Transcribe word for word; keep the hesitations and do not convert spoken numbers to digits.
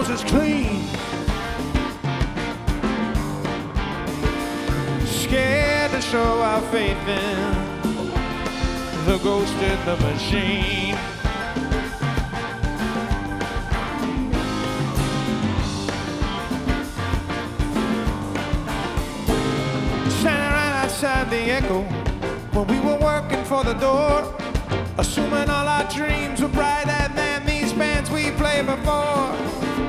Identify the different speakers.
Speaker 1: is clean. Scared to show our faith in the ghost in the machine. Standing right outside the echo when we were working for the door, assuming all our dreams were brighter than these bands we played before.